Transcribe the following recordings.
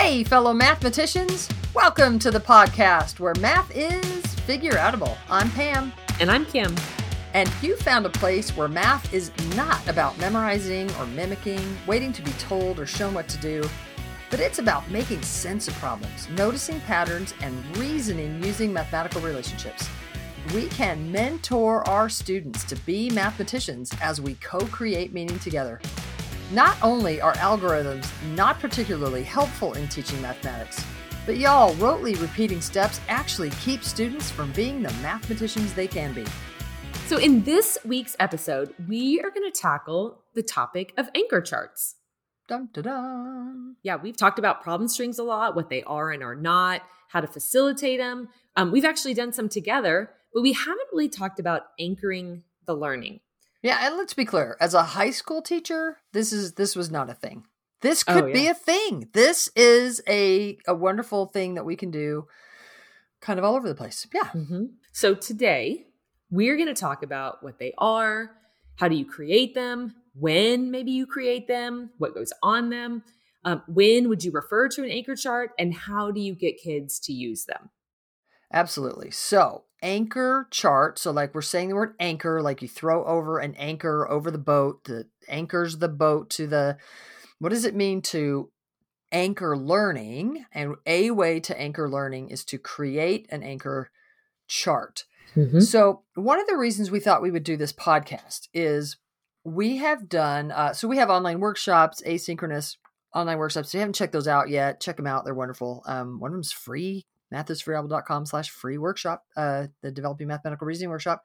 Hey, fellow mathematicians. Welcome to the podcast where math is figure-outable. I'm Pam. And I'm Kim. And you found a place where math is not about memorizing or mimicking, waiting to be told or shown what to do, but it's about making sense of problems, noticing patterns, and reasoning using mathematical relationships. We can mentor our students to be mathematicians as we co-create meaning together. Not only are algorithms not particularly helpful in teaching mathematics, but y'all, rotely repeating steps actually keep students from being the mathematicians they can be. So in this week's episode, we are going to tackle the topic of anchor charts. Dun, dun, dun. Yeah, we've talked about problem strings a lot, what they are and are not, how to facilitate them. We've actually done some together, but we haven't really talked about anchoring the learning. Yeah, and let's be clear. As a high school teacher, this was not a thing. This could be a thing. This is a wonderful thing that we can do kind of all over the place. Yeah. Mm-hmm. So today, we're going to talk about what they are, how do you create them, when maybe you create them, what goes on them, when would you refer to an anchor chart, and how do you get kids to use them? Absolutely. So anchor chart. So like we're saying the word anchor, like you throw over an anchor over the boat that anchors the boat to the, what does it mean to anchor learning? And a way to anchor learning is to create an anchor chart. Mm-hmm. So one of the reasons we thought we would do this podcast is we have done, so we have online workshops, asynchronous online workshops. If you haven't checked those out yet, check them out. They're wonderful. One of them is free. mathisfreeable.com/free workshop, the Developing Mathematical Reasoning workshop.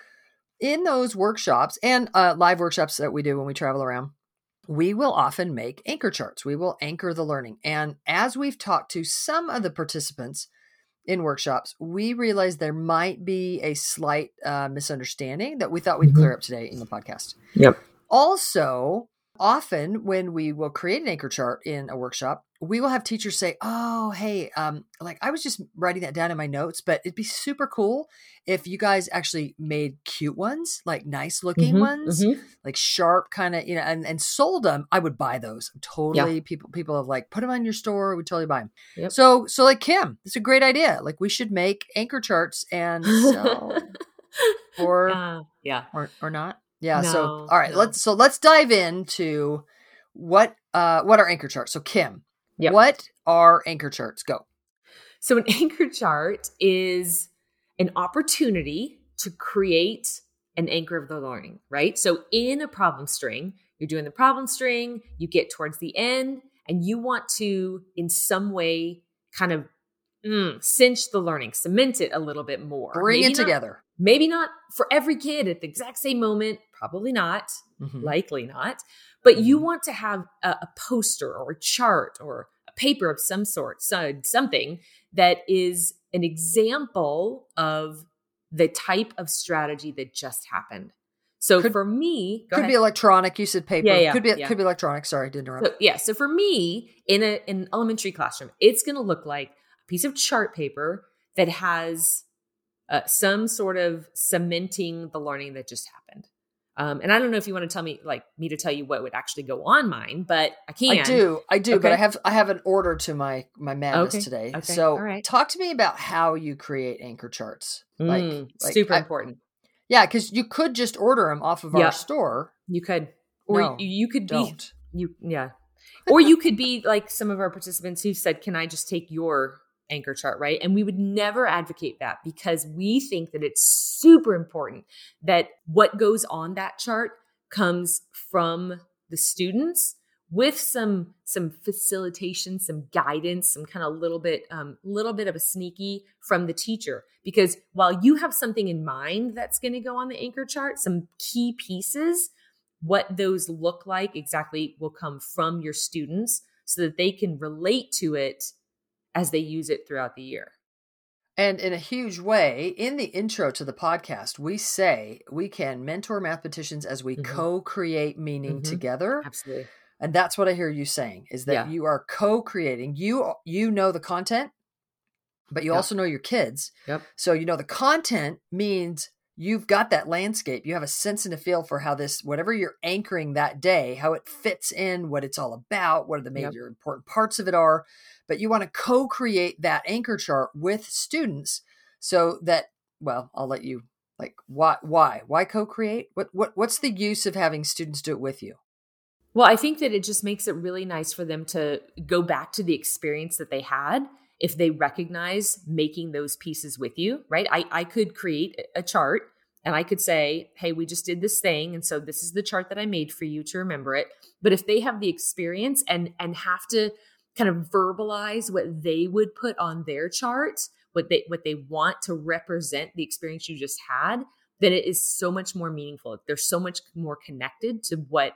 In those workshops and live workshops that we do when we travel around, we will often make anchor charts. We will anchor the learning. And as we've talked to some of the participants in workshops, we realized there might be a slight misunderstanding that we thought we'd clear up today in the podcast. Yep. Also, often when we will create an anchor chart in a workshop, we will have teachers say, oh, hey, like I was just writing that down in my notes, but it'd be super cool if you guys actually made cute ones, like nice looking ones, like sharp kind of, and sold them. I would buy those. Totally. Yeah. People have like, put them on your store. We totally buy them. Yep. So like Kim, it's a great idea. Like we should make anchor charts and sell or not. Yeah. No, so, all right, let's dive into what are anchor charts. So Kim, what are anchor charts? Go. So an anchor chart is an opportunity to create an anchor of the learning, right? So in a problem string, you're doing the problem string, you get towards the end, and you want to, in some way, kind of cinch the learning, cement it a little bit more. Bring it together. Maybe not for every kid at the exact same moment, probably not, likely not, but you want to have a poster or a chart or a paper of some sort, something that is an example of the type of strategy that just happened. So for me, could be electronic. You said paper. Could be electronic. Sorry, I didn't interrupt. So for me, in an elementary classroom, it's going to look like a piece of chart paper that has some sort of cementing the learning that just happened. And I don't know if you want to tell me, to tell you what would actually go on mine, but I can. I do, okay. But I have an order to my madness today. Okay. So talk to me about how you create anchor charts. Super important. Yeah, because you could just order them off of our store. You could, or you could be or you could be like some of our participants who said, "Can I just take your anchor chart?" Right? And we would never advocate that because we think that it's super important that what goes on that chart comes from the students with some facilitation, some guidance, some kind of little bit of a sneaky from the teacher. Because while you have something in mind that's going to go on the anchor chart, some key pieces, what those look like exactly will come from your students so that they can relate to it as they use it throughout the year. And in a huge way, in the intro to the podcast, we say we can mentor mathematicians as we co-create meaning together. Absolutely. And that's what I hear you saying, is that you are co-creating. You know the content, but you also know your kids. Yep. So the content means you've got that landscape. You have a sense and a feel for how this, whatever you're anchoring that day, how it fits in, what it's all about, what are the major important parts of it are. But you want to co-create that anchor chart with students so that, well, I'll let you, like, why co-create? What's the use of having students do it with you? Well, I think that it just makes it really nice for them to go back to the experience that they had if they recognize making those pieces with you, right? I could create a chart and I could say, hey, we just did this thing. And so this is the chart that I made for you to remember it. But if they have the experience and have to kind of verbalize what they would put on their charts, what they want to represent the experience you just had, then it is so much more meaningful. They're so much more connected to what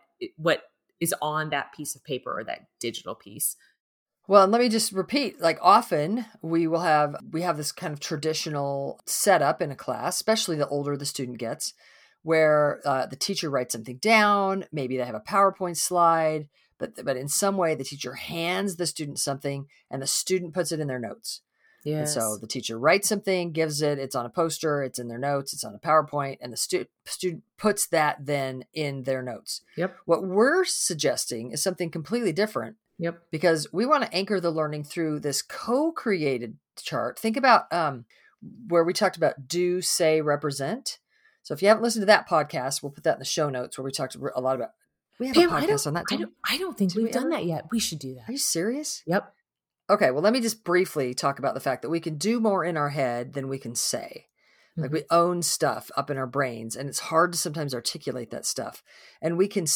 is on that piece of paper or that digital piece. Well, and let me just repeat, like often we have this kind of traditional setup in a class, especially the older the student gets, where the teacher writes something down. Maybe they have a PowerPoint slide, but in some way the teacher hands the student something and the student puts it in their notes. Yes. And so the teacher writes something, gives it, it's on a poster, it's in their notes, it's on a PowerPoint, and the student puts that then in their notes. Yep. What we're suggesting is something completely different. Yep. Because we want to anchor the learning through this co-created chart. Think about where we talked about do, say, represent. So if you haven't listened to that podcast, we'll put that in the show notes where we talked a lot about. We have a podcast on that. I don't think we've done that yet. We should do that. Are you serious? Yep. Okay. Well, let me just briefly talk about the fact that we can do more in our head than we can say. Like we own stuff up in our brains, and it's hard to sometimes articulate that stuff. And we can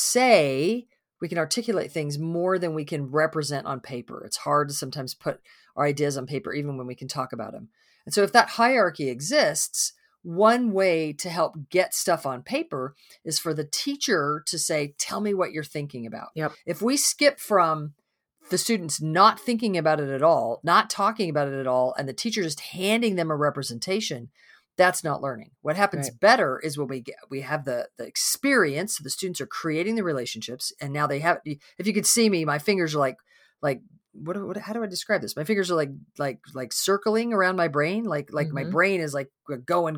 articulate things more than we can represent on paper. It's hard to sometimes put our ideas on paper, even when we can talk about them. And so if that hierarchy exists, one way to help get stuff on paper is for the teacher to say, tell me what you're thinking about. Yep. If we skip from the students not thinking about it at all, not talking about it at all, and the teacher just handing them a representation, that's not learning. What happens better is when we have the experience. So the students are creating the relationships, and now they have. If you could see me, my fingers are like what? How do I describe this? My fingers are like circling around my brain, like my brain is like going.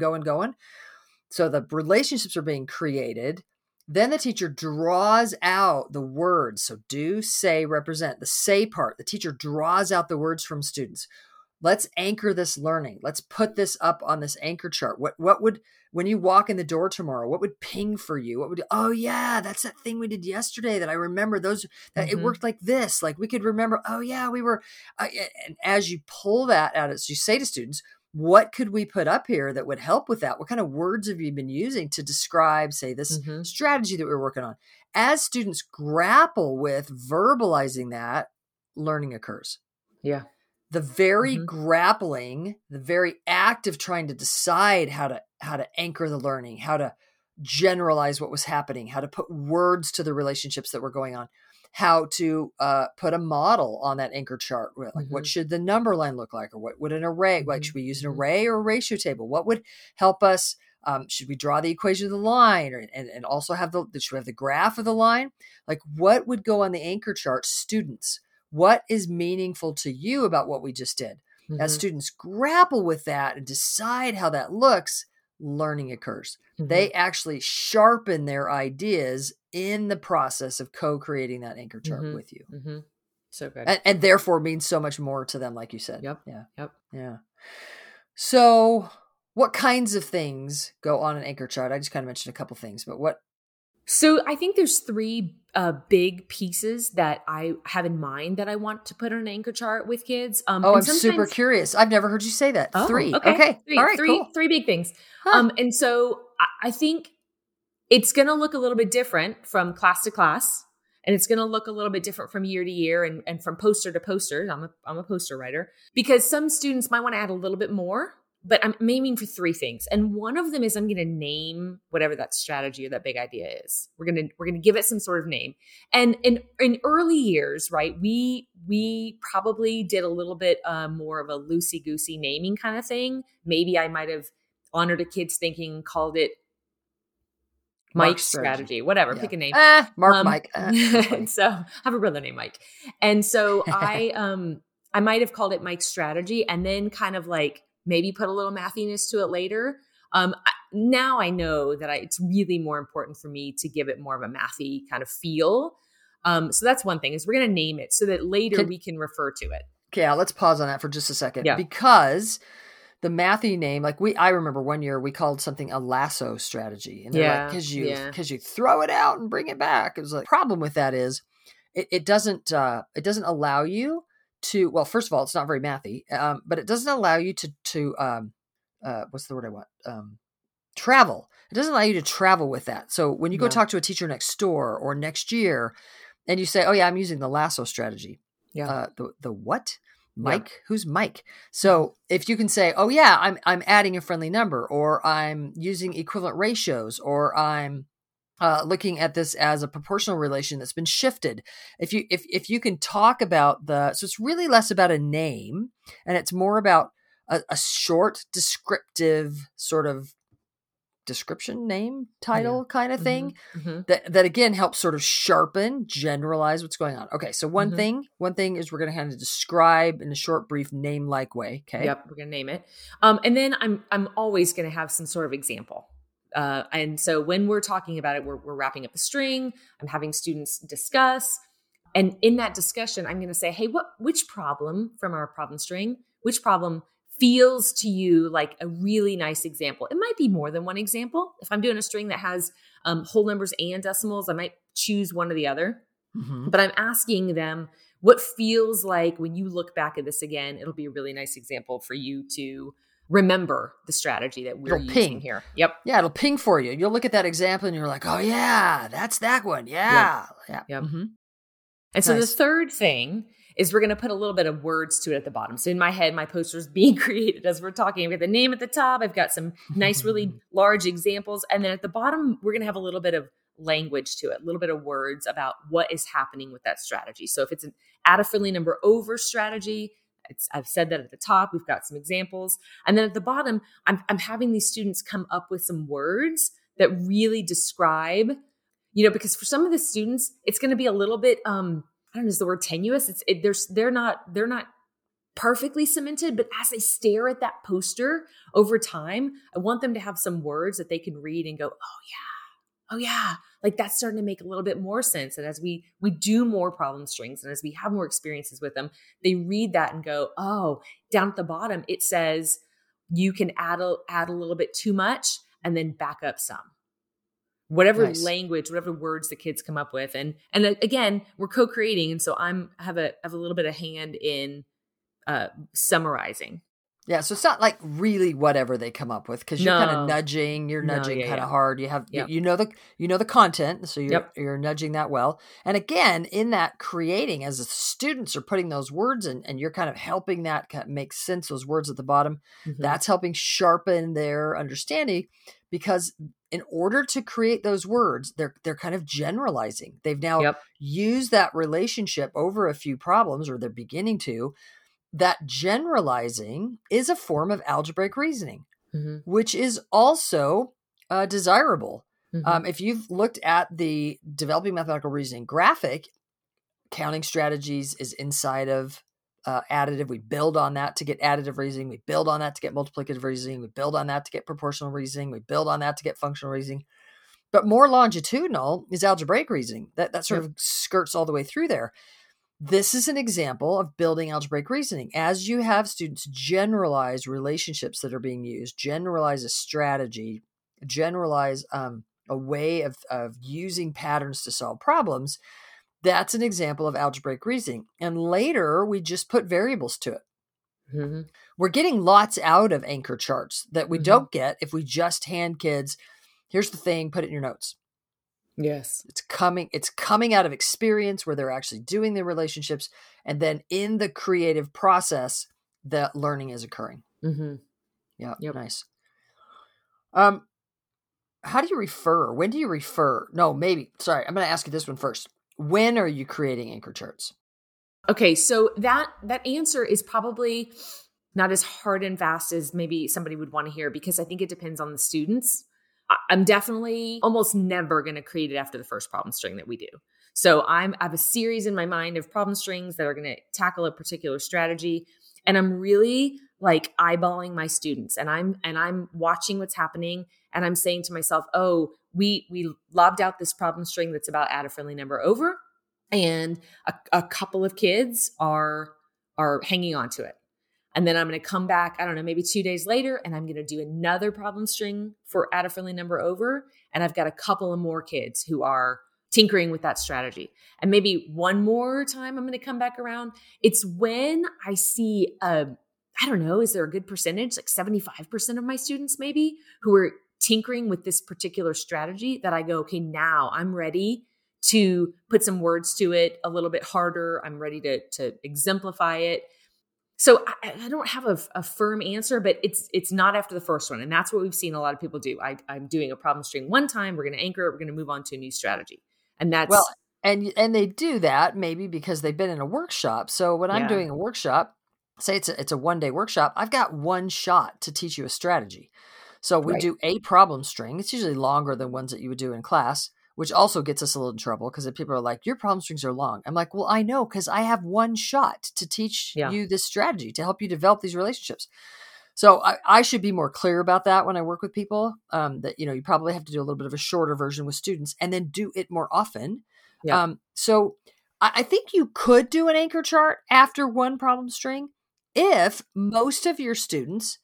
So the relationships are being created. Then the teacher draws out the words. So do, say, represent. The say part. The teacher draws out the words from students. Let's anchor this learning. Let's put this up on this anchor chart. What would, when you walk in the door tomorrow, what would ping for you? What would, oh yeah, that's that thing we did yesterday that I remember it worked like this. Like we could remember, oh yeah, we were, and as you pull that out, as you say to students, what could we put up here that would help with that? What kind of words have you been using to describe, say, this strategy that we're working on? As students grapple with verbalizing that, learning occurs. Yeah. The very grappling, the very act of trying to decide how to anchor the learning, how to generalize what was happening, how to put words to the relationships that were going on, how to put a model on that anchor chart. Like what should the number line look like? Or what would an array, like should we use an array or a ratio table? What would help us? Should we draw the equation of the line and also should we have the graph of the line? Like what would go on the anchor chart? Students, what is meaningful to you about what we just did? As students grapple with that and decide how that looks, learning occurs. They actually sharpen their ideas in the process of co-creating that anchor chart with you. So good. And therefore means so much more to them, like you said. Yep. Yeah. Yep. Yeah. So what kinds of things go on an anchor chart? I just kind of mentioned a couple things, but what? So I think there's three big pieces that I have in mind that I want to put on an anchor chart with kids. I'm super curious. I've never heard you say that. Three. Okay. Three. All right, cool. Three big things. And so I think it's going to look a little bit different from class to class, and it's going to look a little bit different from year to year and from poster to poster. I'm a poster writer, because some students might want to add a little bit more, but I'm aiming for three things. And one of them is I'm going to name whatever that strategy or that big idea is. We're going to give it some sort of name. And in early years, right, we probably did a little bit more of a loosey-goosey naming kind of thing. Maybe I might have honored a kid's thinking, called it Mike's strategy, whatever, pick a name. Mike. And so I have a brother named Mike. And so I might have called it Mike's strategy and then kind of like maybe put a little mathiness to it later. now I know that it's really more important for me to give it more of a mathy kind of feel. So that's one thing, is we're going to name it so that later we can refer to it. Okay, let's pause on that for just a second. Yeah. Because the mathy name, like I remember one year we called something a lasso strategy. And they're like, because you throw it out and bring it back. It was like, the problem with that is it doesn't allow you to, well, first of all, it's not very mathy, but it doesn't allow you to what's the word I want? Travel. It doesn't allow you to travel with that. So when you go talk to a teacher next door or next year and you say, oh yeah, I'm using the lasso strategy. Yeah. The what? Mike? Yeah. Who's Mike? So if you can say, oh yeah, I'm adding a friendly number, or I'm using equivalent ratios, or I'm looking at this as a proportional relation that's been shifted. If you can talk about so it's really less about a name and it's more about a short descriptive sort of description, name, title kind of thing that again helps sort of sharpen, generalize what's going on. Okay. So one thing is we're going to kind of describe in a short, brief, name-like way. Okay. Yep. We're going to name it. And then I'm always going to have some sort of example. And so when we're talking about it, we're wrapping up the string. I'm having students discuss. And in that discussion, I'm going to say, hey, which problem from our problem string, which problem feels to you like a really nice example? It might be more than one example. If I'm doing a string that has whole numbers and decimals, I might choose one or the other. But I'm asking them what feels like when you look back at this again, it'll be a really nice example for you to remember the strategy that we're using here. Yep. Yeah, it'll ping for you. You'll look at that example and you're like, oh yeah, that's that one. Yeah. Yep. And so the third thing is we're going to put a little bit of words to it at the bottom. So in my head, my poster's being created as we're talking. I've got the name at the top. I've got some nice, really large examples. And then at the bottom, we're going to have a little bit of language to it, a little bit of words about what is happening with that strategy. So if it's an add a friendly number over strategy, I've said that at the top. We've got some examples. And then at the bottom, I'm having these students come up with some words that really describe, because for some of the students, it's going to be a little bit, I don't know, is the word tenuous? They're not perfectly cemented, but as they stare at that poster over time, I want them to have some words that they can read and go, oh yeah, like that's starting to make a little bit more sense. And as we do more problem strings and as we have more experiences with them, they read that and go, oh, down at the bottom, it says you can add a little bit too much and then back up some. Whatever language, whatever words the kids come up with. And again, we're co-creating. And so I have a little bit of hand in summarizing. Yeah. So it's not like really whatever they come up with, because you're kind of nudging, kind of hard. You have, you know the content. So you're nudging that well. And again, in that creating, as the students are putting those words in and you're kind of helping that make sense, those words at the bottom, that's helping sharpen their understanding, because in order to create those words, they're kind of generalizing. They've now used that relationship over a few problems, or they're beginning to. That generalizing is a form of algebraic reasoning, which is also desirable. If you've looked at the developing mathematical reasoning graphic, counting strategies is inside of additive. We build on that to get additive reasoning. We build on that to get multiplicative reasoning. We build on that to get proportional reasoning. We build on that to get functional reasoning. But more longitudinal is algebraic reasoning. That sort of skirts all the way through there. This is an example of building algebraic reasoning. As you have students generalize relationships that are being used, generalize a strategy, generalize a way of using patterns to solve problems, that's an example of algebraic reasoning. And later, we just put variables to it. We're getting lots out of anchor charts that we don't get if we just hand kids, here's the thing, put it in your notes. Yes. It's coming out of experience where they're actually doing the relationships. And then in the creative process, the learning is occurring. Yeah. Yep. Nice. How do you refer? When do you refer? No, maybe. Sorry. I'm going to ask you this one first. When are you creating anchor charts? Okay. So that answer is probably not as hard and fast as maybe somebody would want to hear, because I think it depends on the students. I'm definitely almost never going to create it after the first problem string that we do. So I have a series in my mind of problem strings that are going to tackle a particular strategy. And I'm really like eyeballing my students, and I'm watching what's happening. And I'm saying to myself, oh, we lobbed out this problem string that's about add a friendly number over. And a couple of kids are hanging on to it. And then I'm going to come back, I don't know, maybe 2 days later, and I'm going to do another problem string for add a friendly number over. And I've got a couple of more kids who are tinkering with that strategy. And maybe one more time, I'm going to come back around. It's when I see, I don't know, is there a good percentage, like 75% of my students maybe, who are tinkering with this particular strategy, that I go, okay, now I'm ready to put some words to it a little bit harder. I'm ready to exemplify it. So I don't have a firm answer, but it's not after the first one. And that's what we've seen a lot of people do. I'm doing a problem string one time. We're going to anchor it. We're going to move on to a new strategy. And that's... Well, and they do that maybe because they've been in a workshop. So when I'm doing a workshop, say it's a 1-day workshop, I've got one shot to teach you a strategy. So we do a problem string. It's usually longer than ones that you would do in class, which also gets us a little in trouble because people are like, your problem strings are long. I'm like, well, I know, because I have one shot to teach you this strategy to help you develop these relationships. So I should be more clear about that when I work with people, that, you probably have to do a little bit of a shorter version with students and then do it more often. Yeah. So I think you could do an anchor chart after one problem string if most of your students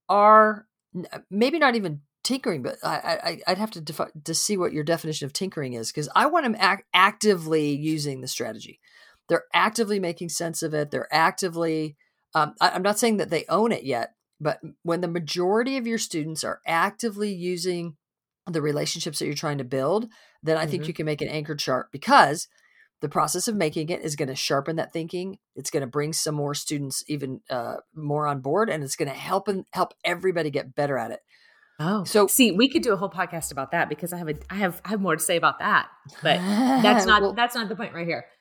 are maybe not even tinkering, but I'd have to see what your definition of tinkering is, because I want them actively using the strategy. They're actively making sense of it. They're actively, I'm not saying that they own it yet, but when the majority of your students are actively using the relationships that you're trying to build, then I think you can make an anchor chart, because the process of making it is going to sharpen that thinking. It's going to bring some more students even more on board, and it's going to help everybody get better at it. Oh, so see, we could do a whole podcast about that, because I have more to say about that, but that's not that's not the point right here.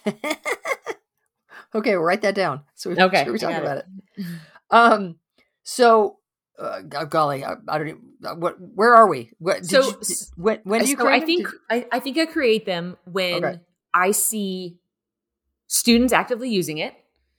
Okay, we'll write that down. So we talk about it. So, golly, I don't even, where are we? When do you create? I think I create them when I see students actively using it.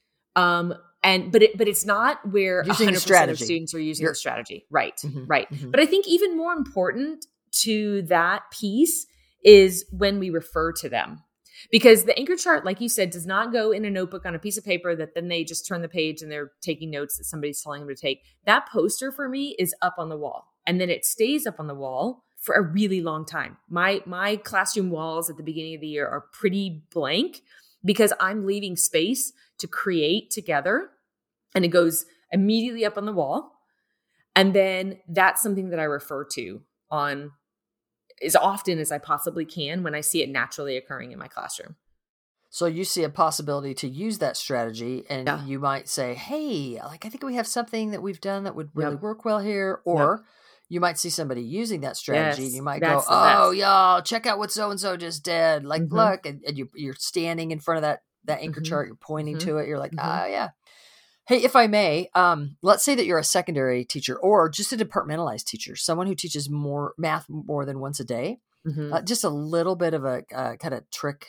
But it's not where 100% of students are using the strategy. Right. Mm-hmm, right. Mm-hmm. But I think even more important to that piece is when we refer to them. Because the anchor chart, like you said, does not go in a notebook on a piece of paper that then they just turn the page and they're taking notes that somebody's telling them to take. That poster for me is up on the wall. And then it stays up on the wall for a really long time. My classroom walls at the beginning of the year are pretty blank, because I'm leaving space to create together. And it goes immediately up on the wall. And then that's something that I refer to on as often as I possibly can when I see it naturally occurring in my classroom. So you see a possibility to use that strategy, and you might say, hey, I think we have something that we've done that would really work well here. Or you might see somebody using that strategy, and you might go, oh, y'all, check out what so-and-so just did. Like, look, and you're standing in front of that anchor chart, you're pointing to it. You're like, yeah. Hey, if I may, let's say that you're a secondary teacher or just a departmentalized teacher, someone who teaches math more than once a day. Just a little bit of a kind of trick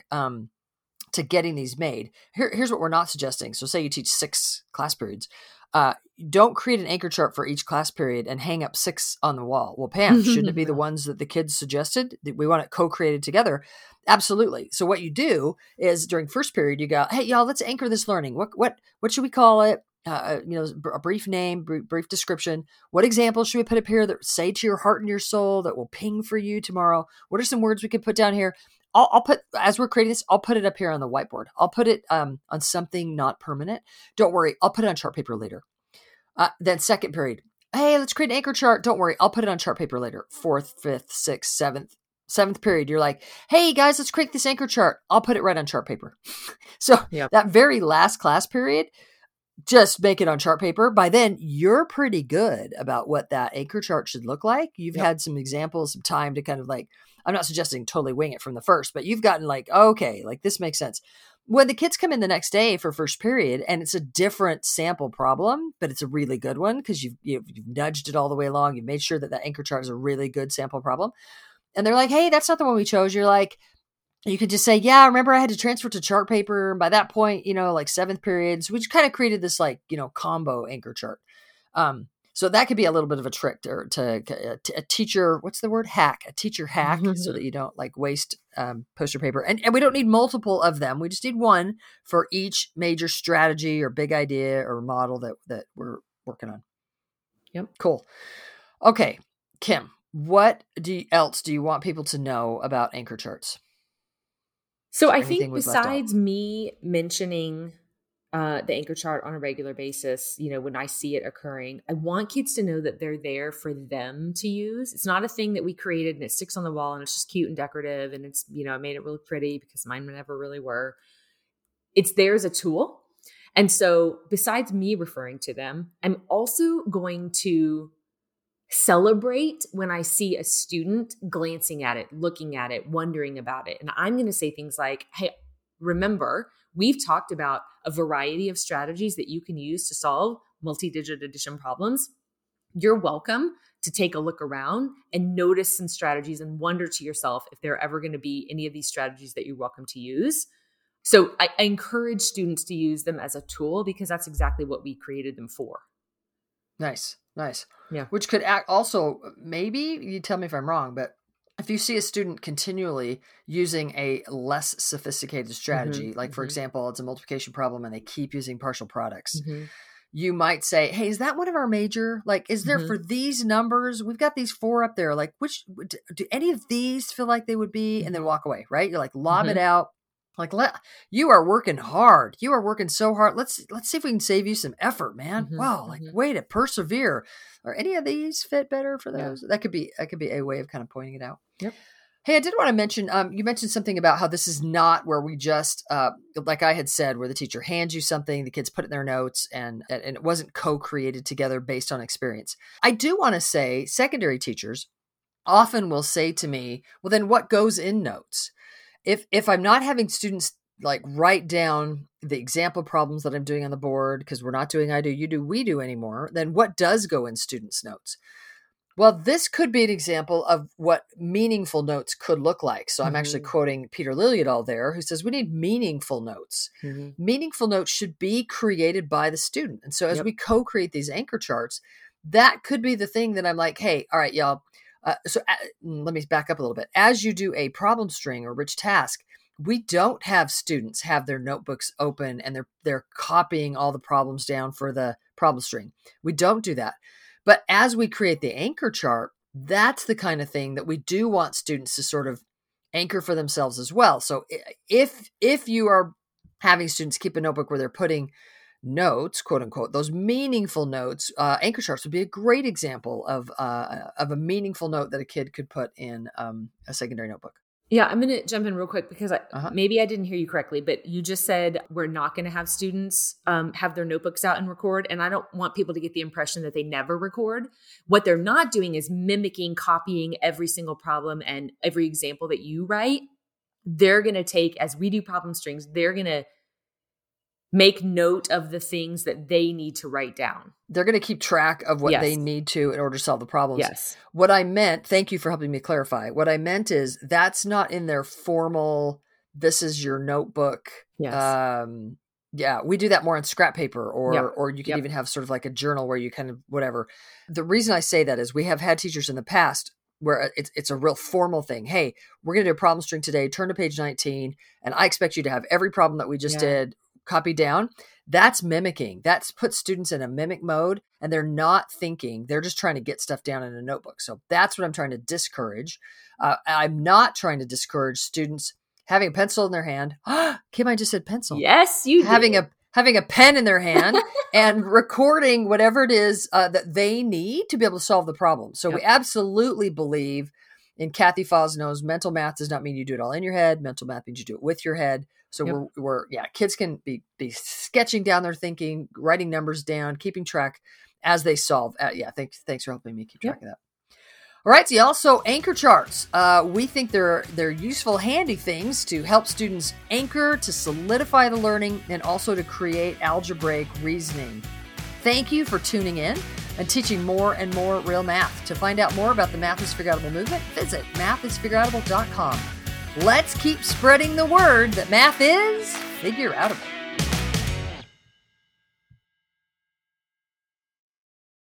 to getting these made. Here's what we're not suggesting. So say you teach 6 class periods. Don't create an anchor chart for each class period and hang up 6 on the wall. Well, Pam, shouldn't it be the ones that the kids suggested? We want it co-created together. Absolutely. So what you do is during first period, you go, hey, y'all, let's anchor this learning. What should we call it? A brief name, brief description. What examples should we put up here that say to your heart and your soul that will ping for you tomorrow? What are some words we could put down here? I'll put, as we're creating this, I'll put it up here on the whiteboard. I'll put it on something not permanent. Don't worry. I'll put it on chart paper later. Then second period. Hey, let's create an anchor chart. Don't worry. I'll put it on chart paper later. 4th, 5th, 6th, 7th period. You're like, hey guys, let's create this anchor chart. I'll put it right on chart paper. So that very last class period, just make it on chart paper. By then, you're pretty good about what that anchor chart should look like. You've had some examples, some time to kind of like, I'm not suggesting totally wing it from the first, but you've gotten like, okay, like this makes sense. When the kids come in the next day for first period and it's a different sample problem, but it's a really good one because you've nudged it all the way along. You've made sure that anchor chart is a really good sample problem. And they're like, hey, that's not the one we chose. You're like, You could just say, yeah, I remember I had to transfer to chart paper. And by that point, like 7th period. So we just kind of created this combo anchor chart. So that could be a little bit of a trick to a teacher. What's the word? Hack. A teacher hack, so that you don't waste poster paper. And we don't need multiple of them. We just need one for each major strategy or big idea or model that we're working on. Yep. Cool. Okay, Kim, what else do you want people to know about anchor charts? So I think besides me mentioning the anchor chart on a regular basis, when I see it occurring, I want kids to know that they're there for them to use. It's not a thing that we created and it sticks on the wall and it's just cute and decorative and it's, I made it really pretty because mine never really were. It's there as a tool. And so besides me referring to them, I'm also going to celebrate when I see a student glancing at it, looking at it, wondering about it. And I'm going to say things like, hey, remember, we've talked about a variety of strategies that you can use to solve multi-digit addition problems. You're welcome to take a look around and notice some strategies and wonder to yourself if there are ever going to be any of these strategies that you're welcome to use. So I encourage students to use them as a tool because that's exactly what we created them for. Nice. Yeah. Which could act also, maybe, you tell me if I'm wrong, but if you see a student continually using a less sophisticated strategy, for example, it's a multiplication problem and they keep using partial products, you might say, hey, is that one of our major? Is there for these numbers? We've got these 4 up there. Which do any of these feel like they would be? And then walk away, right? You're lob it out. You are working hard. You are working so hard. Let's see if we can save you some effort, man. Wow. Way to persevere. Are any of these fit better for those? Yeah. That could be a way of kind of pointing it out. Yep. Hey, I did want to mention, you mentioned something about how this is not where we just, like I had said, where the teacher hands you something, the kids put it in their notes and it wasn't co-created together based on experience. I do want to say secondary teachers often will say to me, well, then what goes in notes? If I'm not having students write down the example problems that I'm doing on the board, because we're not doing I do, you do, we do anymore, then what does go in students' notes? Well, this could be an example of what meaningful notes could look like. So I'm actually quoting Peter Liljedahl there, who says we need meaningful notes. Meaningful notes should be created by the student. And so as we co-create these anchor charts, that could be the thing that I'm like, hey, all right, y'all. Let me back up a little bit. As you do a problem string or rich task, we don't have students have their notebooks open and they're copying all the problems down for the problem string. We don't do that. But as we create the anchor chart, that's the kind of thing that we do want students to sort of anchor for themselves as well. So if you are having students keep a notebook where they're putting notes, quote unquote, those meaningful notes, anchor charts would be a great example of a meaningful note that a kid could put in a secondary notebook. Yeah, I'm going to jump in real quick because maybe I didn't hear you correctly, but you just said we're not going to have students have their notebooks out and record. And I don't want people to get the impression that they never record. What they're not doing is mimicking, copying every single problem and every example that you write. They're going to take, as we do problem strings, they're going to make note of the things that they need to write down. They're going to keep track of what they need to in order to solve the problems. Yes. What I meant, thank you for helping me clarify. What I meant is that's not in their formal, this is your notebook. Yes. We do that more on scrap paper or you can even have sort of like a journal where you kind of whatever. The reason I say that is we have had teachers in the past where it's a real formal thing. Hey, we're going to do a problem string today. Turn to page 19. And I expect you to have every problem that we just did copy down. That's mimicking. That's put students in a mimic mode and they're not thinking. They're just trying to get stuff down in a notebook. So that's what I'm trying to discourage. I'm not trying to discourage students having a pencil in their hand. Kim, I just said pencil. Yes, you did. Having a pen in their hand and recording whatever it is that they need to be able to solve the problem. So we absolutely believe in Kathy Fosno's mental math does not mean you do it all in your head. Mental math means you do it with your head. So kids can be sketching down their thinking, writing numbers down, keeping track as they solve. Thanks for helping me keep track of that. All right, so y'all. So anchor charts, we think they're useful, handy things to help students anchor, to solidify the learning, and also to create algebraic reasoning. Thank you for tuning in and teaching more and more real math. To find out more about the Math is Figureoutable movement, visit mathisfigureoutable.com. Let's keep spreading the word that math is figure outable.